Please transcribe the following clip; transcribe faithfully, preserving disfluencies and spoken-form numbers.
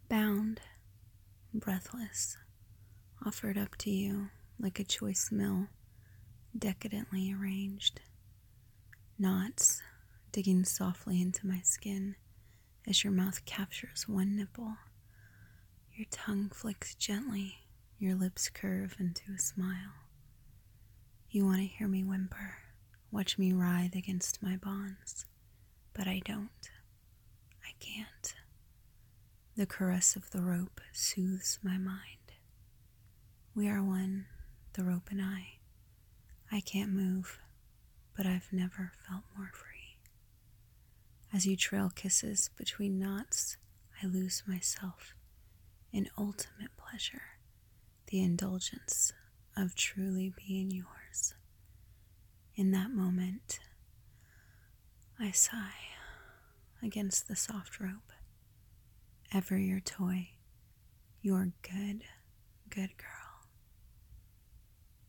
bound, breathless, offered up to you like a choice meal, decadently arranged. Knots digging softly into my skin as your mouth captures one nipple. Your tongue flicks gently, your lips curve into a smile. You want to hear me whimper, watch me writhe against my bonds, but I don't. I can't. The caress of the rope soothes my mind. We are one, the rope and I. I can't move, but I've never felt more free. As you trail kisses between knots, I lose myself in ultimate pleasure, the indulgence of truly being yours. In that moment, I sigh against the soft rope. Ever your toy, your good, good girl.